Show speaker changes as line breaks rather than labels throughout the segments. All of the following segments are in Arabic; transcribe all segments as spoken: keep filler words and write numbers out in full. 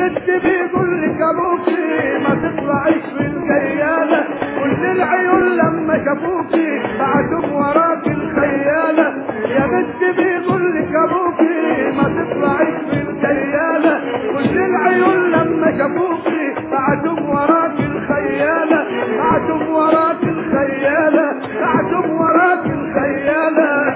بنت بيقول لك ابوكي ما تطلعيش في الجيالة، كل العيون لما شافوكي بعتم وراك الخيالة. يا بنت بيقول لك ابوكي ما تطلعيش في الجيالة، كل العيون لما شافوكي بعتم وراك الخيالة، بعتم وراك الخيالة، بعتم وراك الخيالة.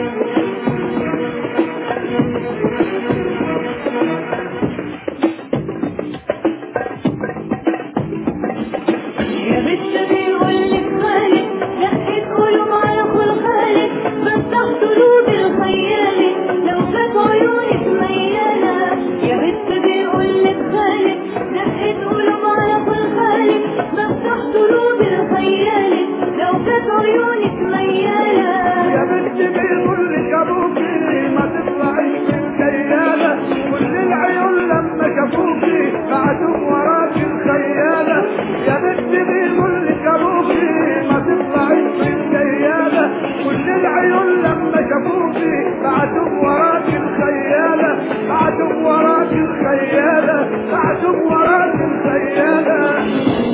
يا بنت بيقول لك خالك دقت قلوب على كل خالك، فتح قلوب الخيالة لو كانت عيونك ميالة. يا بنت بيقول لك خالك دقت قلوب على كل خالك، فتح قلوب الخيالة لو كانت عيونك ميالة.
يا بنت بيقول لك ابوكي ما تطلعيش في الجيالة، كل العيون لما شافوكي بعتم وراك الخيالة. يا بنت بيقول لك ابوكي ما تطلعيش في الجيالة، كل العيون لما شافوكي بعتم وراك الخيالة، بعتم وراك الخيالة، بعتم وراك الخيالة.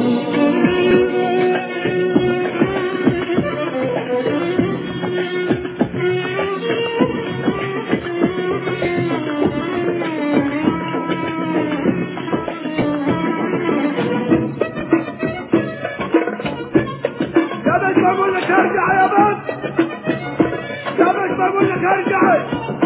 يا بنت بقول لك ارجع يا بنت، يا بنت بقول لك ارجعي.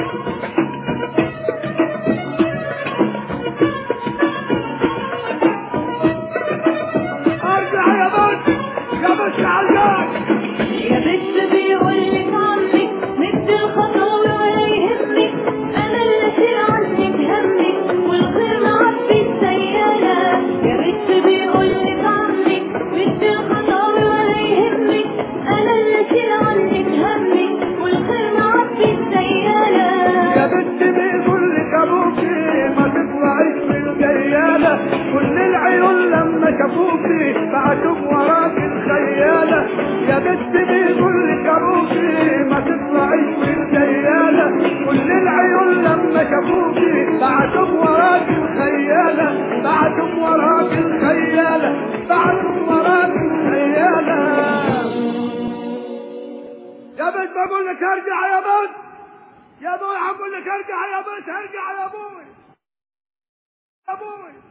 ارجع يا بنت، يا بنت ارجعي.
يا بنت بيقول لك عمك مد الخطاوي ولا يهمك، انا اللي اشيل عنك همك والخير معبي السيالة. يا بنت بيقول لك عمك مد الخطاوي ولا يهمك، انا اللي اشيل عنك همك والخير معبي السيالة.
يا بنت بيقول لك ابوكي ما تطلعيش في الجيالة، كل العيون لما شافوكي بعتم وراك الخيالة. يا بنت بيقول لك ابوكي ما تطلعيش في الجيالة، كل العيون لما شافوكي بعتم وراك الخيالة، بعتم وراك الخيالة، بعتم وراك الخيالة. يا بنت بقول لك ارجع يا بنت، يا ابوي هقول لك ارجع يا بنت، ارجع يا ابوي، ابوي.